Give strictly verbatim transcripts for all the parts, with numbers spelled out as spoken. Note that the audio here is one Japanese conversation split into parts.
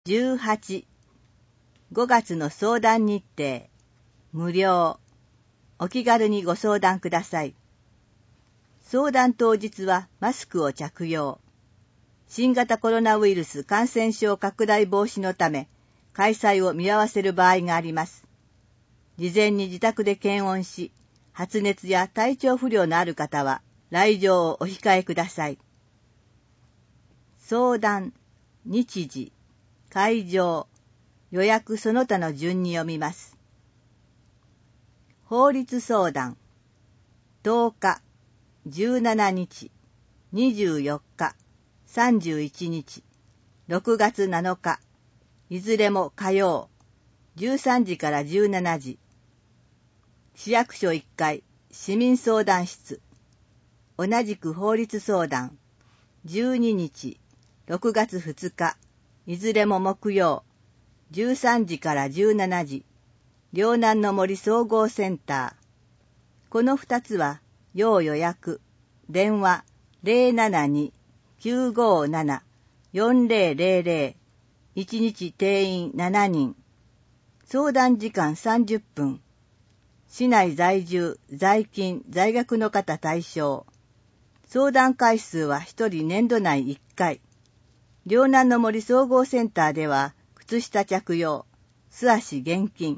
じゅうはち、ごがつの相談日程、無料。お気軽にご相談ください。相談当日はマスクを着用。新型コロナウイルス感染症拡大防止のため、開催を見合わせる場合があります。事前に自宅で検温し、発熱や体調不良のある方は来場をお控えください。相談、日時、会場、予約その他の順に読みます。法律相談、とおか、じゅうしちにち、にじゅうよっか、さんじゅういちにち、ろくがつなのか、いずれも火曜、じゅうさんじからじゅうしちじ。市役所いっかい、市民相談室。同じく法律相談、じゅうににち、ろくがつふつか、いずれも木曜、じゅうさんじからじゅうしちじ。両南の森総合センター。この二つは、要予約。電話 ゼロななに きゅうごなな よんゼロゼロゼロ。いちにち定員しちにん。相談時間さんじゅっぷん。市内在住、在勤、在学の方対象。相談回数はひとり年度内いっかい。両南の森総合センターでは、靴下着用、素足現金。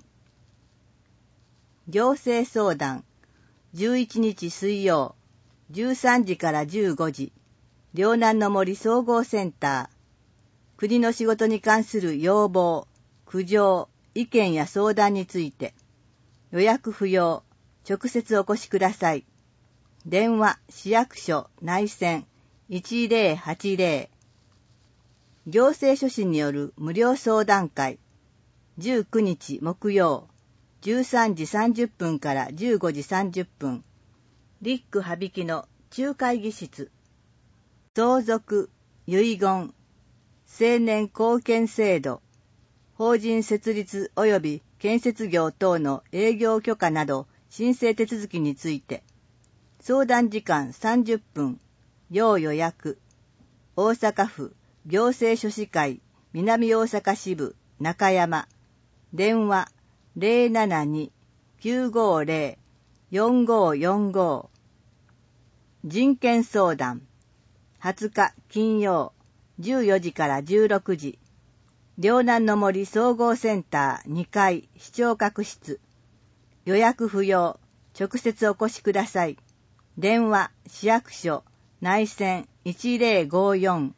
行政相談、じゅういちにち水曜、じゅうさんじからじゅうごじ、両南の森総合センター。国の仕事に関する要望、苦情、意見や相談について、予約不要、直接お越しください。電話、市役所、内線、いちゼロはちゼロ。行政書士による無料相談会、じゅうくにち木曜、じゅうさんじさんじゅっぷんからじゅうごじさんじゅっぷん、リック羽曳の中会議室。相続、遺言、青年貢献制度、法人設立及び建設業等の営業許可など申請手続きについて、相談時間さんじゅっぷん、要予約、大阪府行政書士会南大阪支部中山、電話 ゼロななに きゅうごゼロ よんごよんご。人権相談、はつか金曜、じゅうよじからじゅうろくじ、両南の森総合センターにかい視聴覚室。予約不要、直接お越しください。電話、市役所、内線いちゼロごよん。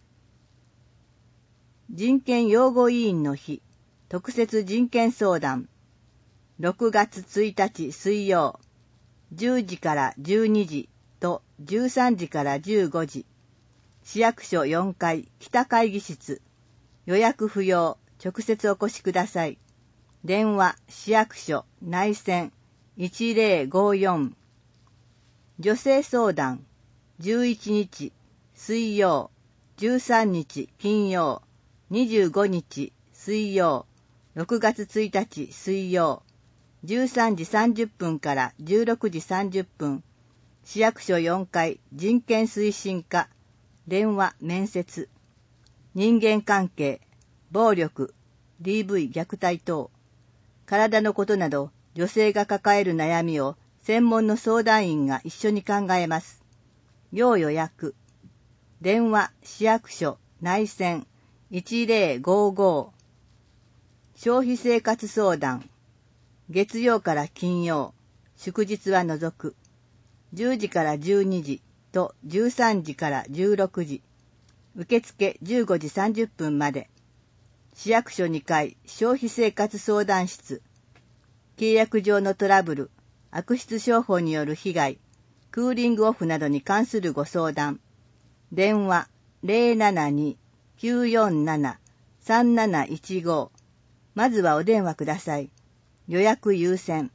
人権擁護委員の日、特設人権相談。ろくがつついたち水曜、じゅうじからじゅうにじとじゅうさんじからじゅうごじ。市役所よんかい北会議室。予約不要、直接お越しください。電話、市役所、内線いちゼロごよん。女性相談、じゅういちにち水曜、じゅうさんにち金曜、にじゅうごにち水曜、ろくがつついたち水曜、じゅうさんじさんじゅっぷんからじゅうろくじさんじゅっぷん、市役所よんかい人権推進課、電話面接、人間関係、暴力、ディーブイ 虐待等、体のことなど女性が抱える悩みを専門の相談員が一緒に考えます。要予約、電話、市役所、内線いちゼロごご。消費生活相談、月曜から金曜、祝日は除く、じゅうじからじゅうにじとじゅうさんじからじゅうろくじ、受付じゅうごじさんじゅっぷんまで、市役所にかい消費生活相談室、契約上のトラブル、悪質商法による被害、クーリングオフなどに関するご相談、電話 ゼロななに きゅうよんなな さんなないちご。まずはお電話ください。予約優先。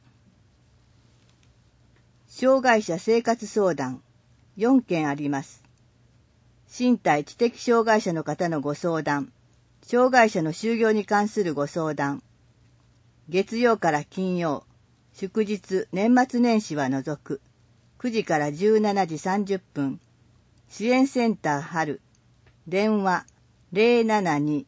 障害者生活相談、よんけんあります。身体知的障害者の方のご相談、障害者の就業に関するご相談、月曜から金曜、祝日、年末年始は除く、くじからじゅうしちじさんじゅっぷん、支援センター春、電話 ゼロななに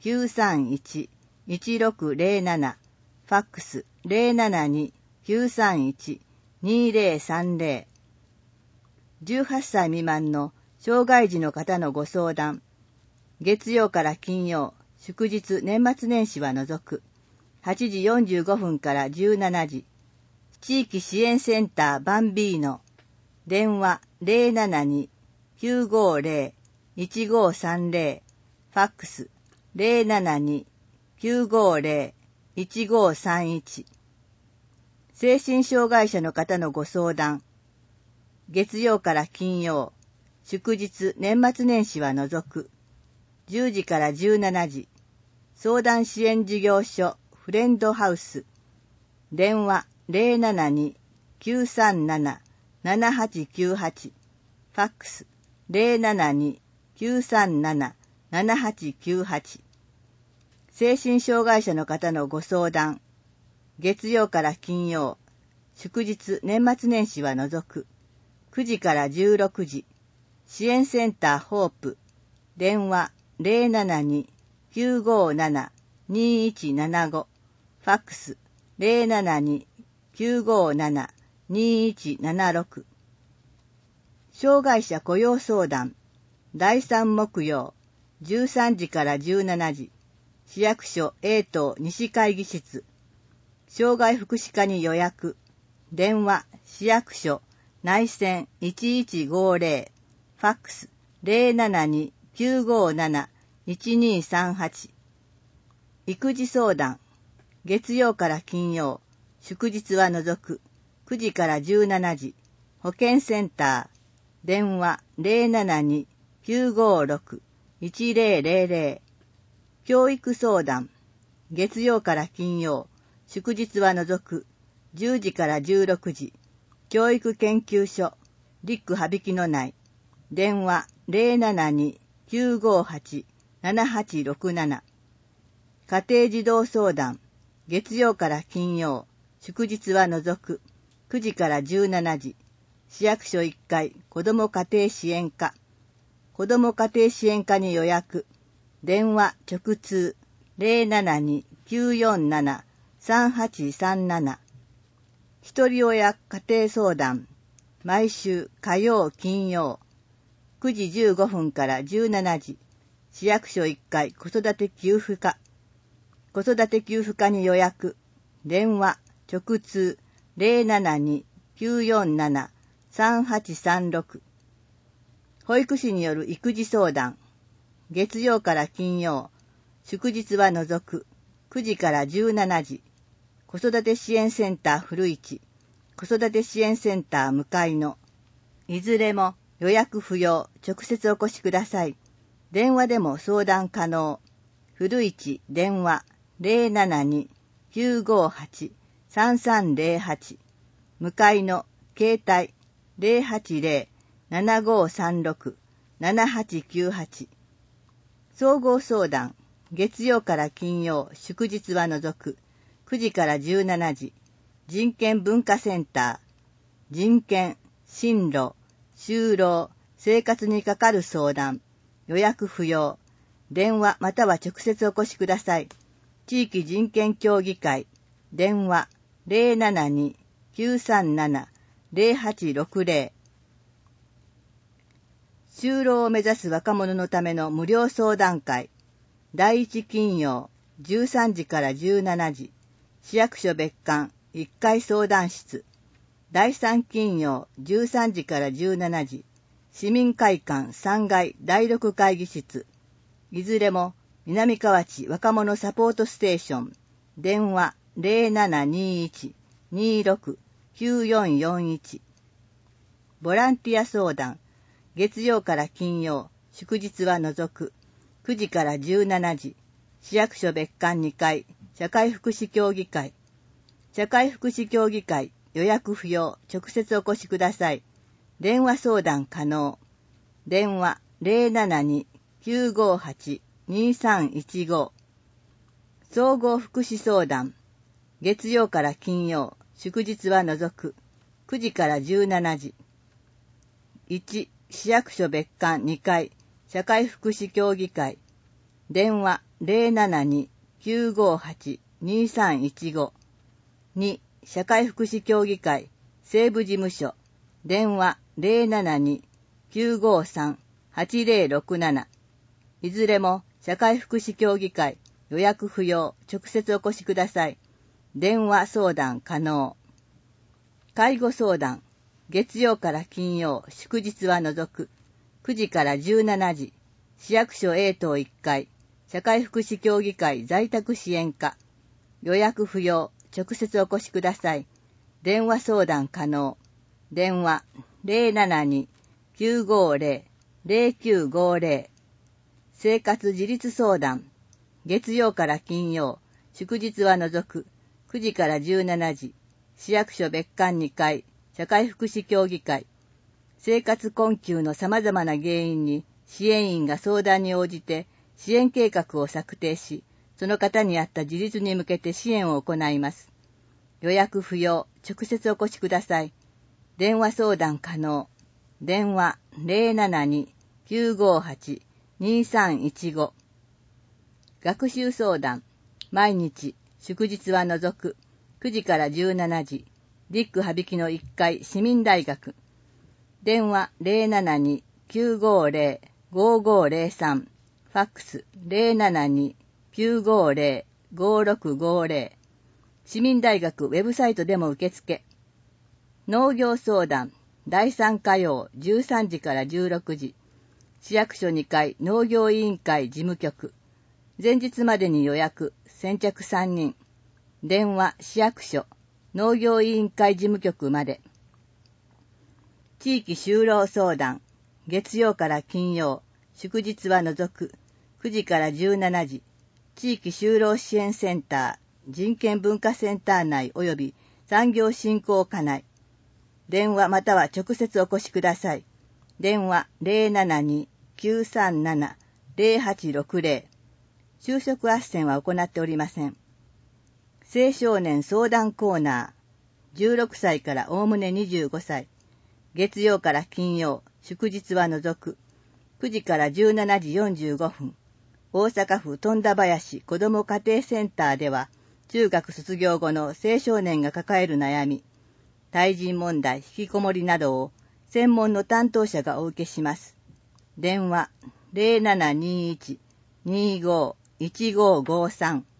きゅうさんいち いちろくゼロなな、ファックス ゼロななに きゅうさんいち にゼロさんゼロ。じゅうはっさい未満の障害児の方のご相談。月曜から金曜、祝日年末年始は除く。はちじよんじゅうごふんからじゅうしちじ。地域支援センターバンビーノ。電話 ゼロななに きゅうごゼロ いちごさんゼロ。ファックス ゼロななに きゅうごゼロ いちごさんいち。精神障害者の方のご相談。月曜から金曜、祝日年末年始は除く。じゅうじからじゅうしちじ。相談支援事業所フレンドハウス。電話 ゼロななに きゅうさんなな ななはちきゅうはち。ファックス ゼロななに きゅうさんなな ななはちきゅうはち。精神障害者の方のご相談。月曜から金曜、祝日年末年始は除く。くじからじゅうろくじ。支援センターホープ。電話 ゼロななに きゅうごなな にいちななご。ファックス ゼロななに きゅうごなな にいちななろく。障害者雇用相談。だいさん木曜、じゅうさんじからじゅうしちじ。市役所 A 棟西会議室。障害福祉課に予約。電話市役所内線いちいちごゼロ。ファックス ゼロななに きゅうごなな いちにさんはち。育児相談。月曜から金曜、祝日は除く。くじからじゅうしちじ。保健センター。電話 ゼロななに きゅうごろく いちゼロゼロゼロ。教育相談。月曜から金曜、祝日は除く。じゅうじからじゅうろくじ。教育研究所。リック羽曳の内。電話 ゼロななに きゅうごはち ななはちろくなな。家庭児童相談。月曜から金曜、祝日は除く。くじからじゅうしちじ。市役所いっかい子ども家庭支援課。子ども家庭支援課に予約。電話直通 ゼロななに きゅうよんなな さんはちさんなな。ひとり親家庭相談。毎週火曜金曜。くじじゅうごふんからじゅうしちじ。市役所いっかい子育て給付課。子育て給付課に予約。電話直通 ゼロななに きゅうよんなな さんはちさんろく。保育士による育児相談。月曜から金曜、祝日は除く。くじからじゅうしちじ。子育て支援センター古市。子育て支援センター向かいの。いずれも予約不要、直接お越しください。電話でも相談可能。古市電話 ゼロななに きゅうごはち さんさんゼロはち。向かいの携帯 ゼロはちゼロ ななごさんろく ななはちきゅうはち。総合相談。月曜から金曜、祝日は除く。くじからじゅうしちじ。人権文化センター。人権、進路、就労、生活にかかる相談。予約不要。電話または直接お越しください。地域人権協議会。電話 ゼロななに きゅうさんなな ゼロはちろくゼロ。就労を目指す若者のための無料相談会。だいいち金曜、じゅうさんじからじゅうしちじ。市役所別館いっかい相談室。だいさん金曜、じゅうさんじからじゅうしちじ。市民会館さんがいだいろく会議室。いずれも南河内若者サポートステーション。電話 ゼロななにいち にろく きゅうよんよんいち。ボランティア相談。月曜から金曜、祝日は除く。くじからじゅうしちじ。市役所別館にかい、社会福祉協議会。社会福祉協議会、予約不要、直接お越しください。電話相談可能。電話 ゼロななに きゅうごはち にさんいちご。総合福祉相談。月曜から金曜、祝日は除く。くじからじゅうしちじ。いち市役所別館にかい、社会福祉協議会。電話ゼロななに きゅうごはち にさんいちご。に、社会福祉協議会西部事務所電話 ゼロななに きゅうごさん はちゼロろくなな。いずれも社会福祉協議会予約不要、直接お越しください。電話相談可能。介護相談、月曜から金曜、祝日は除く、くじからじゅうしちじ、市役所 A 棟いっかい、社会福祉協議会在宅支援課。予約不要、直接お越しください。電話相談可能。電話 ゼロななに きゅうごゼロ ゼロきゅうごゼロ。生活自立相談、月曜から金曜、祝日は除く、くじからじゅうしちじ、市役所別館にかい、社会福祉協議会。生活困窮の様々な原因に支援員が相談に応じて支援計画を策定し、その方に合った自立に向けて支援を行います。予約不要、直接お越しください。電話相談可能。電話 ゼロななに きゅうごはち にさんいちご。学習相談、毎日、祝日は除く、くじからじゅうしちじ、ディック羽曳のいっかい市民大学。電話 ゼロななに きゅうごゼロ ごごゼロさん。ファックス ゼロななに きゅうごゼロ ごろくごゼロ。市民大学ウェブサイトでも受付。農業相談、だいさん火曜じゅうさんじからじゅうろくじ。市役所にかい農業委員会事務局。前日までに予約、先着さんにん。電話市役所、農業委員会事務局まで。地域就労相談、月曜から金曜、祝日は除く、くじからじゅうしちじ。地域就労支援センター、人権文化センター内及び産業振興課内。電話または直接お越しください。電話 ゼロななに きゅうさんなな ゼロはちろくゼロ。就職斡旋は行っておりません。青少年相談コーナー、じゅうろくさいからおおむねにじゅうごさい。月曜から金曜、祝日は除く、くじからじゅうしちじよんじゅうごふん。大阪府富田林子ども家庭センターでは、中学卒業後の青少年が抱える悩み、対人問題、引きこもりなどを専門の担当者がお受けします。電話 ゼロななにいち にご いちごごさん。